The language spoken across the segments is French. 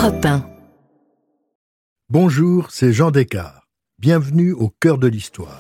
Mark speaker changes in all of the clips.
Speaker 1: Europe 1.
Speaker 2: Bonjour, c'est Jean Descartes. Bienvenue au cœur de l'histoire.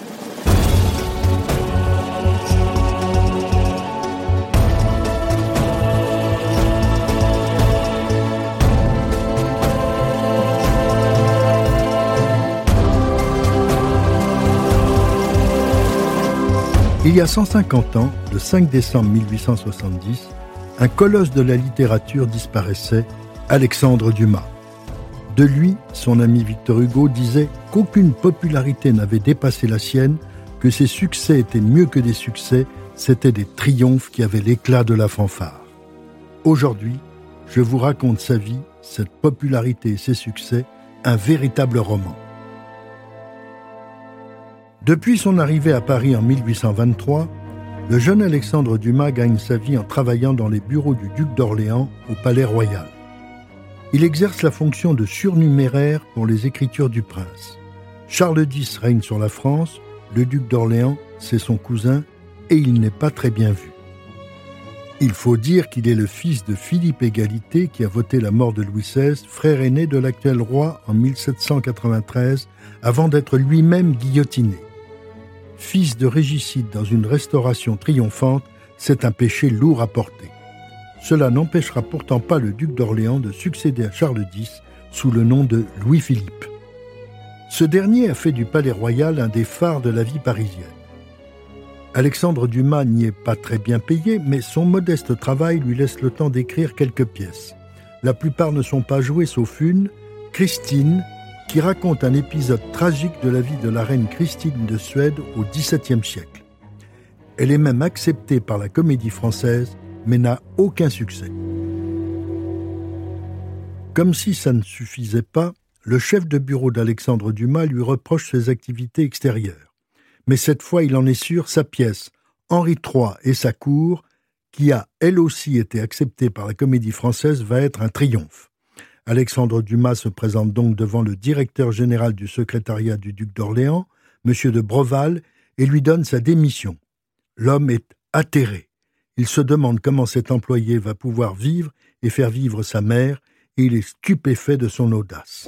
Speaker 2: Il y a 150 ans, le 5 décembre 1870, un colosse de la littérature disparaissait, Alexandre Dumas. De lui, son ami Victor Hugo disait qu'aucune popularité n'avait dépassé la sienne, que ses succès étaient mieux que des succès, c'étaient des triomphes qui avaient l'éclat de la fanfare. Aujourd'hui, je vous raconte sa vie, cette popularité et ses succès, un véritable roman. Depuis son arrivée à Paris en 1823, le jeune Alexandre Dumas gagne sa vie en travaillant dans les bureaux du duc d'Orléans au Palais Royal. Il exerce la fonction de surnuméraire pour les écritures du prince. Charles X règne sur la France, le duc d'Orléans, c'est son cousin, et il n'est pas très bien vu. Il faut dire qu'il est le fils de Philippe Égalité qui a voté la mort de Louis XVI, frère aîné de l'actuel roi en 1793, avant d'être lui-même guillotiné. Fils de régicide dans une restauration triomphante, c'est un péché lourd à porter. Cela n'empêchera pourtant pas le duc d'Orléans de succéder à Charles X sous le nom de Louis-Philippe. Ce dernier a fait du Palais Royal un des phares de la vie parisienne. Alexandre Dumas n'y est pas très bien payé, mais son modeste travail lui laisse le temps d'écrire quelques pièces. La plupart ne sont pas jouées sauf une, Christine, qui raconte un épisode tragique de la vie de la reine Christine de Suède au XVIIe siècle. Elle est même acceptée par la Comédie Française, mais n'a aucun succès. Comme si ça ne suffisait pas, le chef de bureau d'Alexandre Dumas lui reproche ses activités extérieures. Mais cette fois, il en est sûr, sa pièce « Henri III et sa cour », qui a elle aussi été acceptée par la Comédie Française, va être un triomphe. Alexandre Dumas se présente donc devant le directeur général du secrétariat du duc d'Orléans, M. de Broval, et lui donne sa démission. L'homme est atterré. Il se demande comment cet employé va pouvoir vivre et faire vivre sa mère, et il est stupéfait de son audace.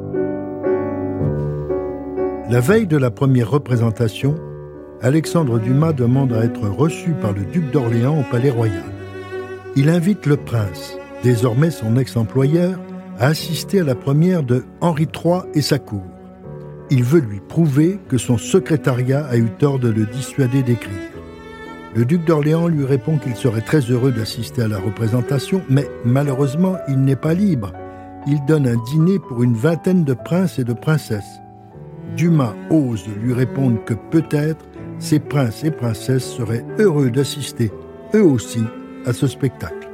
Speaker 2: La veille de la première représentation, Alexandre Dumas demande à être reçu par le duc d'Orléans au Palais Royal. Il invite le prince, désormais son ex-employeur, à assister à la première de Henri III et sa cour. Il veut lui prouver que son secrétariat a eu tort de le dissuader d'écrire. Le duc d'Orléans lui répond qu'il serait très heureux d'assister à la représentation, mais malheureusement, il n'est pas libre. Il donne un dîner pour une vingtaine de princes et de princesses. Dumas ose lui répondre que peut-être ces princes et princesses seraient heureux d'assister, eux aussi, à ce spectacle.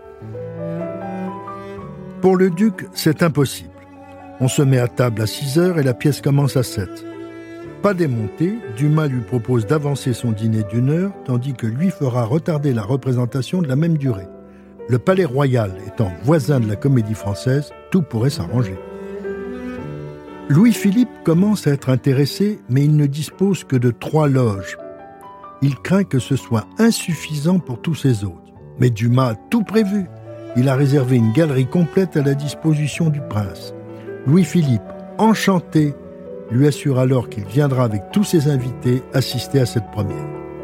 Speaker 2: Pour le duc, c'est impossible. On se met à table à 6h et la pièce commence à 7. Pas démonté, Dumas lui propose d'avancer son dîner d'1 heure, tandis que lui fera retarder la représentation de la même durée. Le Palais Royal étant voisin de la Comédie Française, tout pourrait s'arranger. Louis-Philippe commence à être intéressé, mais il ne dispose que de 3 loges. Il craint que ce soit insuffisant pour tous ses hôtes. Mais Dumas a tout prévu. Il a réservé une galerie complète à la disposition du prince. Louis-Philippe, enchanté, lui assure alors qu'il viendra avec tous ses invités assister à cette première.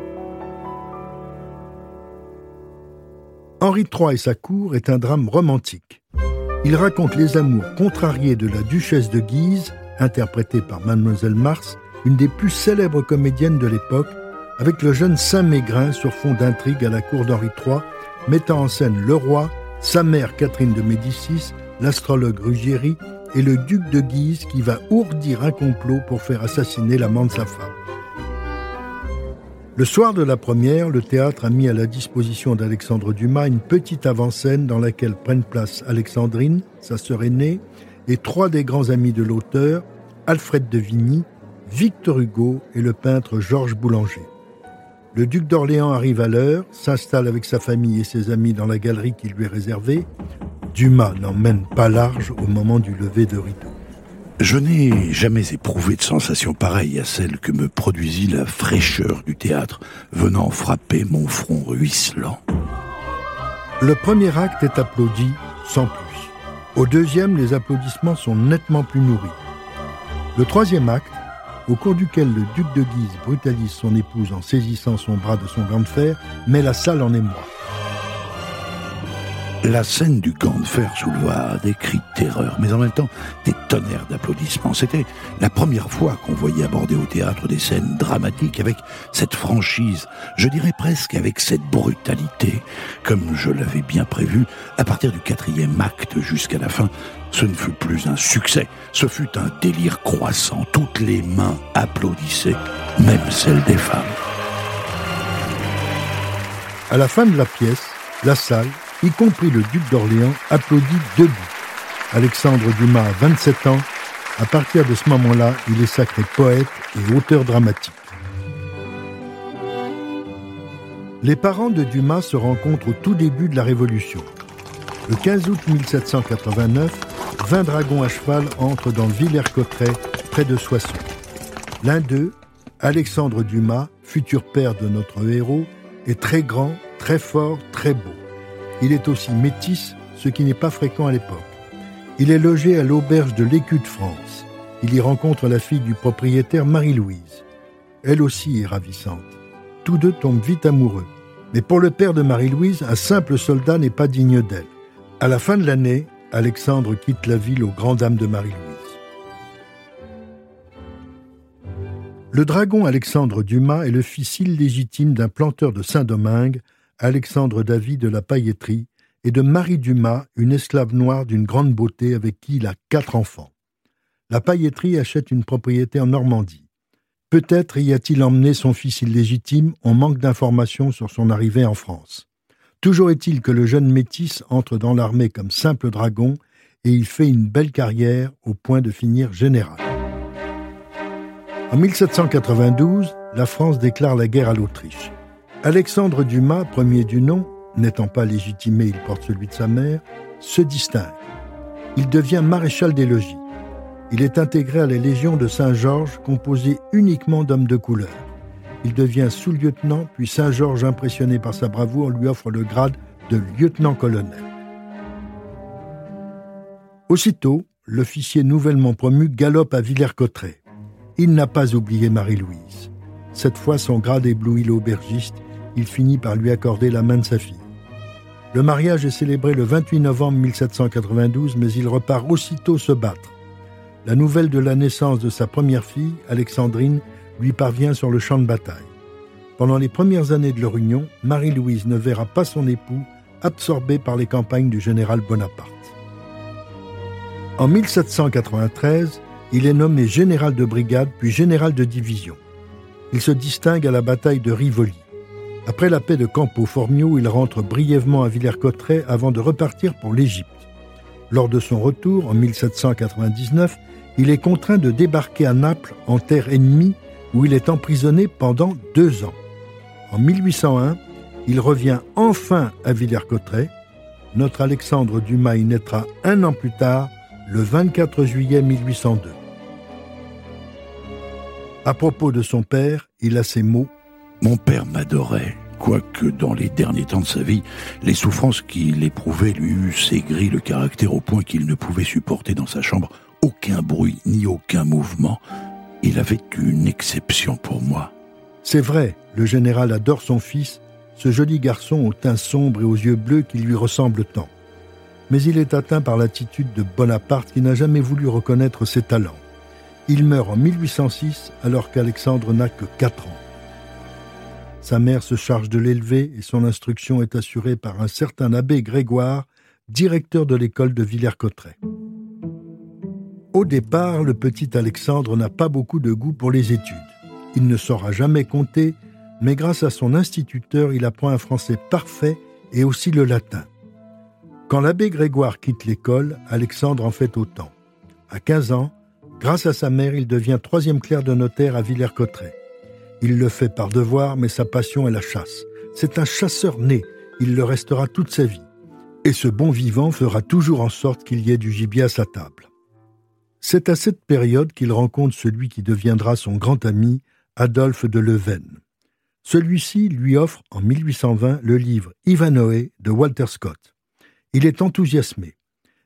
Speaker 2: Henri III et sa cour est un drame romantique. Il raconte les amours contrariés de la duchesse de Guise, interprétée par Mademoiselle Mars, une des plus célèbres comédiennes de l'époque, avec le jeune Saint-Mégrin sur fond d'intrigue à la cour d'Henri III, mettant en scène le roi, sa mère Catherine de Médicis, l'astrologue Ruggieri et le duc de Guise qui va ourdir un complot pour faire assassiner l'amant de sa femme. Le soir de la première, le théâtre a mis à la disposition d'Alexandre Dumas une petite avant-scène dans laquelle prennent place Alexandrine, sa sœur aînée, et 3 des grands amis de l'auteur, Alfred de Vigny, Victor Hugo et le peintre Georges Boulanger. Le duc d'Orléans arrive à l'heure, s'installe avec sa famille et ses amis dans la galerie qui lui est réservée. Dumas n'emmène pas large au moment du lever de rideau.
Speaker 3: Je n'ai jamais éprouvé de sensation pareille à celle que me produisit la fraîcheur du théâtre venant frapper mon front ruisselant.
Speaker 2: Le premier acte est applaudi sans plus. Au deuxième, les applaudissements sont nettement plus nourris. Le troisième acte, au cours duquel le duc de Guise brutalise son épouse en saisissant son bras de son gant de fer, met la salle en émoi.
Speaker 3: La scène du gant de fer souleva des cris de terreur, mais en même temps des tonnerres d'applaudissements. C'était la première fois qu'on voyait aborder au théâtre des scènes dramatiques avec cette franchise, je dirais presque avec cette brutalité. Comme je l'avais bien prévu, à partir du 4e acte jusqu'à la fin, ce ne fut plus un succès, ce fut un délire croissant. Toutes les mains applaudissaient, même celles des femmes.
Speaker 2: À la fin de la pièce, la salle, y compris le duc d'Orléans, applaudit debout. Alexandre Dumas a 27 ans. À partir de ce moment-là, il est sacré poète et auteur dramatique. Les parents de Dumas se rencontrent au tout début de la Révolution. Le 15 août 1789, 20 dragons à cheval entrent dans Villers-Cotterêts, près de Soissons. L'un d'eux, Alexandre Dumas, futur père de notre héros, est très grand, très fort, très beau. Il est aussi métis, ce qui n'est pas fréquent à l'époque. Il est logé à l'auberge de l'Écu de France. Il y rencontre la fille du propriétaire, Marie-Louise. Elle aussi est ravissante. Tous deux tombent vite amoureux. Mais pour le père de Marie-Louise, un simple soldat n'est pas digne d'elle. À la fin de l'année, Alexandre quitte la ville aux grandes dames de Marie-Louise. Le dragon Alexandre Dumas est le fils illégitime d'un planteur de Saint-Domingue, Alexandre David de la Pailletterie, et de Marie Dumas, une esclave noire d'une grande beauté avec qui il a 4 enfants. La Pailletterie achète une propriété en Normandie. Peut-être y a-t-il emmené son fils illégitime, on manque d'informations sur son arrivée en France. Toujours est-il que le jeune métis entre dans l'armée comme simple dragon et il fait une belle carrière au point de finir général. En 1792, la France déclare la guerre à l'Autriche. Alexandre Dumas, premier du nom, n'étant pas légitimé, il porte celui de sa mère, se distingue. Il devient maréchal des logis. Il est intégré à la Légion de Saint-Georges, composée uniquement d'hommes de couleur. Il devient sous-lieutenant, puis Saint-Georges, impressionné par sa bravoure, lui offre le grade de lieutenant-colonel. Aussitôt, l'officier nouvellement promu galope à Villers-Cotterêts. Il n'a pas oublié Marie-Louise. Cette fois, son grade éblouit l'aubergiste. Il finit par lui accorder la main de sa fille. Le mariage est célébré le 28 novembre 1792, mais il repart aussitôt se battre. La nouvelle de la naissance de sa première fille, Alexandrine, lui parvient sur le champ de bataille. Pendant les premières années de leur union, Marie-Louise ne verra pas son époux absorbé par les campagnes du général Bonaparte. En 1793, il est nommé général de brigade puis général de division. Il se distingue à la bataille de Rivoli. Après la paix de Campo-Formio, il rentre brièvement à Villers-Cotterêts avant de repartir pour l'Égypte. Lors de son retour, en 1799, il est contraint de débarquer à Naples, en terre ennemie, où il est emprisonné pendant 2 ans. En 1801, il revient enfin à Villers-Cotterêts. Notre Alexandre Dumas y naîtra 1 an plus tard, le 24 juillet 1802. À propos de son père, il a ces mots: «
Speaker 3: Mon père m'adorait, quoique dans les derniers temps de sa vie, les souffrances qu'il éprouvait lui eussent aigri le caractère au point qu'il ne pouvait supporter dans sa chambre aucun bruit ni aucun mouvement. Il avait une exception pour moi. »
Speaker 2: C'est vrai, le général adore son fils, ce joli garçon au teint sombre et aux yeux bleus qui lui ressemble tant. Mais il est atteint par l'attitude de Bonaparte qui n'a jamais voulu reconnaître ses talents. Il meurt en 1806 alors qu'Alexandre n'a que 4 ans. Sa mère se charge de l'élever et son instruction est assurée par un certain abbé Grégoire, directeur de l'école de Villers-Cotterêts. Au départ, le petit Alexandre n'a pas beaucoup de goût pour les études. Il ne saura jamais compter, mais grâce à son instituteur, il apprend un français parfait et aussi le latin. Quand l'abbé Grégoire quitte l'école, Alexandre en fait autant. À 15 ans, grâce à sa mère, il devient 3e clerc de notaire à Villers-Cotterêts. Il le fait par devoir, mais sa passion est la chasse. C'est un chasseur né, il le restera toute sa vie. Et ce bon vivant fera toujours en sorte qu'il y ait du gibier à sa table. C'est à cette période qu'il rencontre celui qui deviendra son grand ami, Adolphe de Leuven. Celui-ci lui offre, en 1820, le livre « Ivanhoé » de Walter Scott. Il est enthousiasmé.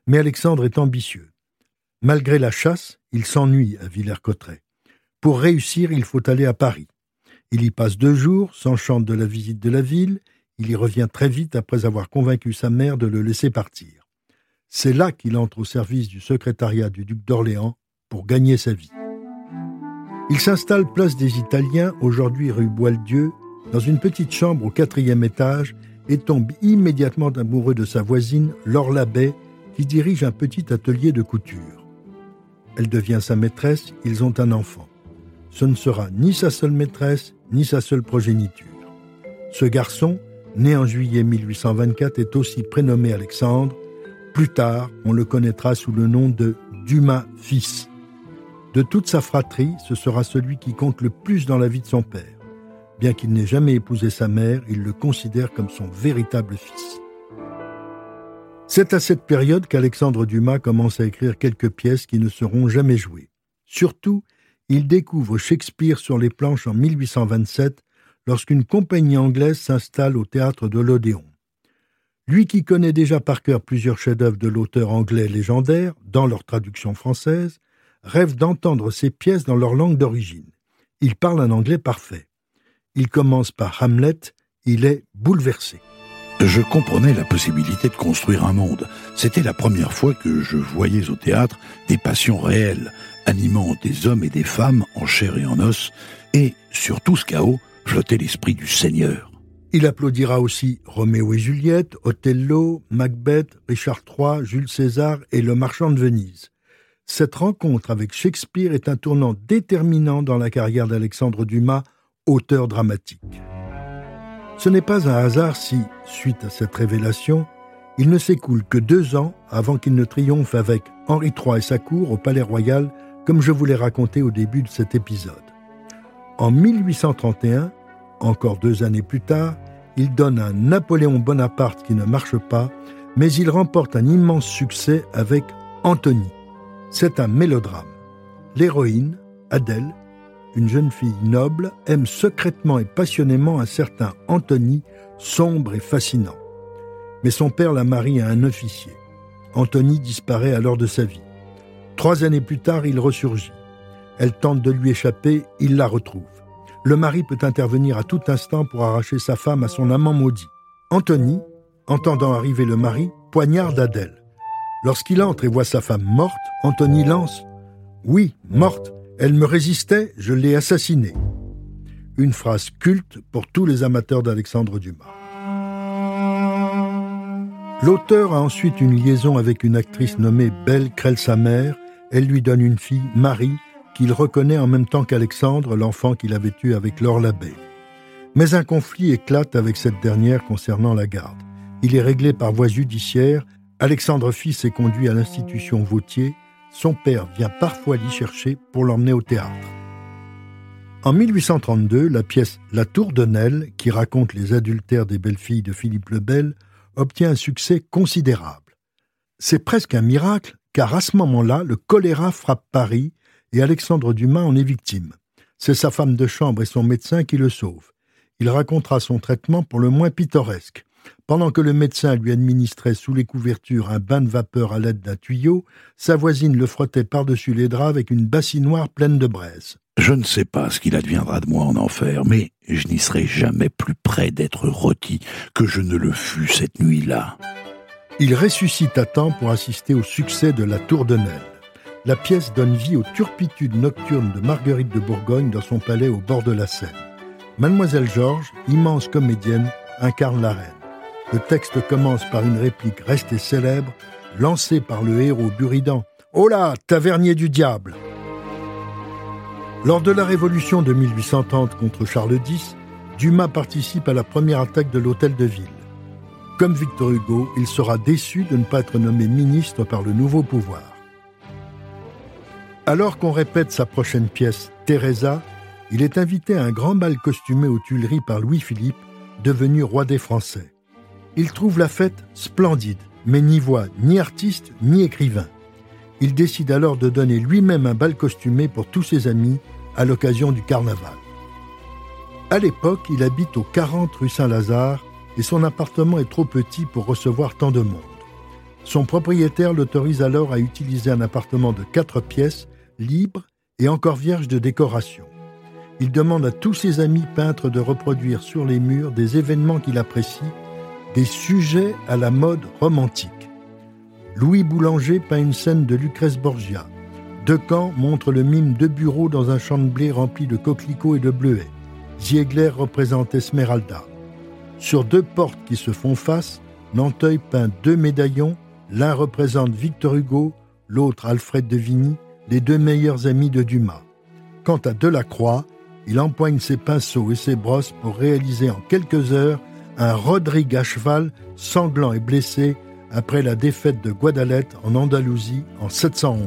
Speaker 2: Mais Alexandre est ambitieux. Malgré la chasse, il s'ennuie à Villers-Cotterêts. Pour réussir, il faut aller à Paris. Il y passe 2 jours, s'enchante de la visite de la ville. Il y revient très vite après avoir convaincu sa mère de le laisser partir. C'est là qu'il entre au service du secrétariat du duc d'Orléans pour gagner sa vie. Il s'installe place des Italiens, aujourd'hui rue Boieldieu, dans une petite chambre au 4e étage et tombe immédiatement amoureux de sa voisine, Laure Labbé, qui dirige un petit atelier de couture. Elle devient sa maîtresse, ils ont un enfant. Ce ne sera ni sa seule maîtresse, ni sa seule progéniture. Ce garçon, né en juillet 1824, est aussi prénommé Alexandre. Plus tard, on le connaîtra sous le nom de Dumas fils. De toute sa fratrie, ce sera celui qui compte le plus dans la vie de son père. Bien qu'il n'ait jamais épousé sa mère, il le considère comme son véritable fils. C'est à cette période qu'Alexandre Dumas commence à écrire quelques pièces qui ne seront jamais jouées. Surtout, il découvre Shakespeare sur les planches en 1827, lorsqu'une compagnie anglaise s'installe au théâtre de l'Odéon. Lui qui connaît déjà par cœur plusieurs chefs-d'œuvre de l'auteur anglais légendaire, dans leur traduction française, rêve d'entendre ces pièces dans leur langue d'origine. Il parle un anglais parfait. Il commence par Hamlet, il est bouleversé.
Speaker 3: Je comprenais la possibilité de construire un monde. C'était la première fois que je voyais au théâtre des passions réelles, animant des hommes et des femmes en chair et en os, et sur tout ce chaos flottait l'esprit du Seigneur.
Speaker 2: Il applaudira aussi Roméo et Juliette, Othello, Macbeth, Richard III, Jules César et Le Marchand de Venise. Cette rencontre avec Shakespeare est un tournant déterminant dans la carrière d'Alexandre Dumas, auteur dramatique. Ce n'est pas un hasard si, suite à cette révélation, il ne s'écoule que 2 ans avant qu'il ne triomphe avec Henri III et sa cour au Palais Royal, comme je vous l'ai raconté au début de cet épisode. En 1831, encore 2 années plus tard, il donne un Napoléon Bonaparte qui ne marche pas, mais il remporte un immense succès avec Antony. C'est un mélodrame. L'héroïne, Adèle, une jeune fille noble, aime secrètement et passionnément un certain Antony, sombre et fascinant. Mais son père la marie à un officier. Antony disparaît alors de sa vie. 3 années plus tard, il ressurgit. Elle tente de lui échapper, il la retrouve. Le mari peut intervenir à tout instant pour arracher sa femme à son amant maudit. Antony, entendant arriver le mari, poignarde Adèle. Lorsqu'il entre et voit sa femme morte, Antony lance « Oui, morte, elle me résistait, je l'ai assassinée ». Une phrase culte pour tous les amateurs d'Alexandre Dumas. L'auteur a ensuite une liaison avec une actrice nommée Belle Creel-Samer. Elle lui donne une fille, Marie, qu'il reconnaît en même temps qu'Alexandre, l'enfant qu'il avait eu avec Laure Labbé. Mais un conflit éclate avec cette dernière concernant la garde. Il est réglé par voie judiciaire. Alexandre fils est conduit à l'institution Vautier. Son père vient parfois l'y chercher pour l'emmener au théâtre. En 1832, la pièce La Tour de Nesle, qui raconte les adultères des belles-filles de Philippe le Bel, obtient un succès considérable. C'est presque un miracle, car à ce moment-là, le choléra frappe Paris et Alexandre Dumas en est victime. C'est sa femme de chambre et son médecin qui le sauvent. Il racontera son traitement pour le moins pittoresque. Pendant que le médecin lui administrait sous les couvertures un bain de vapeur à l'aide d'un tuyau, sa voisine le frottait par-dessus les draps avec une bassinoire pleine de braise.
Speaker 3: Je ne sais pas ce qu'il adviendra de moi en enfer, mais je n'y serai jamais plus près d'être rôti que je ne le fus cette nuit-là.
Speaker 2: Il ressuscite à temps pour assister au succès de La Tour de Nesle. La pièce donne vie aux turpitudes nocturnes de Marguerite de Bourgogne dans son palais au bord de la Seine. Mademoiselle Georges, immense comédienne, incarne la reine. Le texte commence par une réplique restée célèbre, lancée par le héros Buridan. « Oh là, tavernier du diable !» Lors de la Révolution de 1830 contre Charles X, Dumas participe à la première attaque de l'Hôtel de Ville. Comme Victor Hugo, il sera déçu de ne pas être nommé ministre par le nouveau pouvoir. Alors qu'on répète sa prochaine pièce, Teresa, il est invité à un grand bal costumé aux Tuileries par Louis-Philippe, devenu roi des Français. Il trouve la fête splendide, mais n'y voit ni artiste ni écrivain. Il décide alors de donner lui-même un bal costumé pour tous ses amis à l'occasion du carnaval. À l'époque, il habite au 40 rue Saint-Lazare et son appartement est trop petit pour recevoir tant de monde. Son propriétaire l'autorise alors à utiliser un appartement de 4 pièces, libre et encore vierge de décoration. Il demande à tous ses amis peintres de reproduire sur les murs des événements qu'il apprécie, des sujets à la mode romantique. Louis Boulanger peint une scène de Lucrèce Borgia. Decamps montre le mime de bureaux dans un champ de blé rempli de coquelicots et de bleuets. Ziegler représente Esmeralda. Sur 2 portes qui se font face, Nanteuil peint 2 médaillons, l'un représente Victor Hugo, l'autre Alfred de Vigny, les 2 meilleurs amis de Dumas. Quant à Delacroix, il empoigne ses pinceaux et ses brosses pour réaliser en quelques heures un Rodrigue à cheval, sanglant et blessé, après la défaite de Guadalete en Andalousie en 711.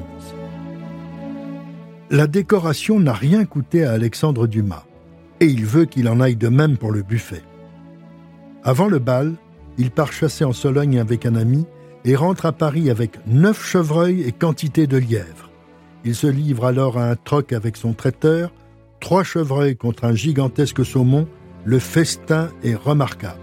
Speaker 2: La décoration n'a rien coûté à Alexandre Dumas, et il veut qu'il en aille de même pour le buffet. Avant le bal, il part chasser en Sologne avec un ami et rentre à Paris avec 9 chevreuils et quantité de lièvres. Il se livre alors à un troc avec son traiteur, 3 chevreuils contre un gigantesque saumon, le festin est remarquable.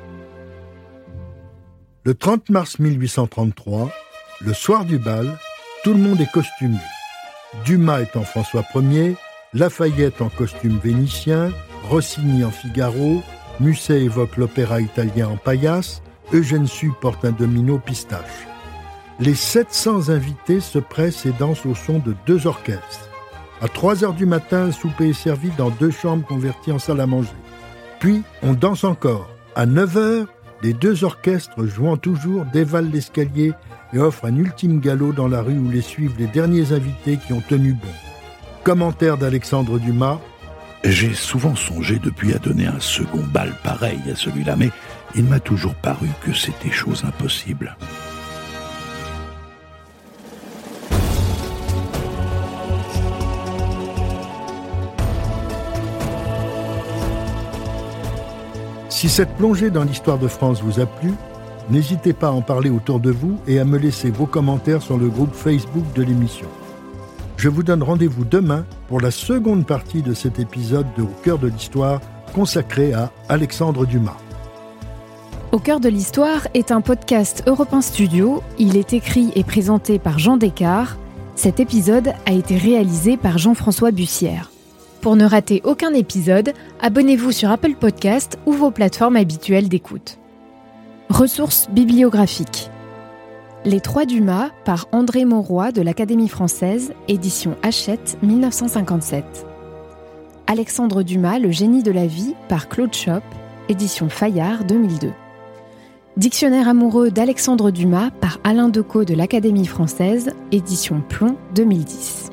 Speaker 2: Le 30 mars 1833, le soir du bal, tout le monde est costumé. Dumas est en François Ier, Lafayette en costume vénitien, Rossini en Figaro, Musset évoque l'opéra italien en paillasse, Eugène Sue porte un domino pistache. Les 700 invités se pressent et dansent au son de 2 orchestres. À 3h du matin, le souper est servi dans 2 chambres converties en salle à manger. Puis, on danse encore. À 9h, les 2 orchestres, jouant toujours, dévalent l'escalier et offrent un ultime galop dans la rue où les suivent les derniers invités qui ont tenu bon. Commentaire d'Alexandre Dumas.
Speaker 3: J'ai souvent songé depuis à donner un second bal pareil à celui-là, mais il m'a toujours paru que c'était chose impossible.
Speaker 2: Si cette plongée dans l'histoire de France vous a plu, n'hésitez pas à en parler autour de vous et à me laisser vos commentaires sur le groupe Facebook de l'émission. Je vous donne rendez-vous demain pour la seconde partie de cet épisode de Au cœur de l'histoire consacré à Alexandre Dumas.
Speaker 1: Au cœur de l'histoire est un podcast Europe 1 Studio. Il est écrit et présenté par Jean Descartes. Cet épisode a été réalisé par Jean-François Bussière. Pour ne rater aucun épisode, abonnez-vous sur Apple Podcasts ou vos plateformes habituelles d'écoute. Ressources bibliographiques. Les 3 Dumas par André Mauroy de l'Académie française, édition Hachette 1957. Alexandre Dumas, Le génie de la vie par Claude Chope, édition Fayard 2002. Dictionnaire amoureux d'Alexandre Dumas par Alain Decaux de l'Académie française, édition Plomb 2010.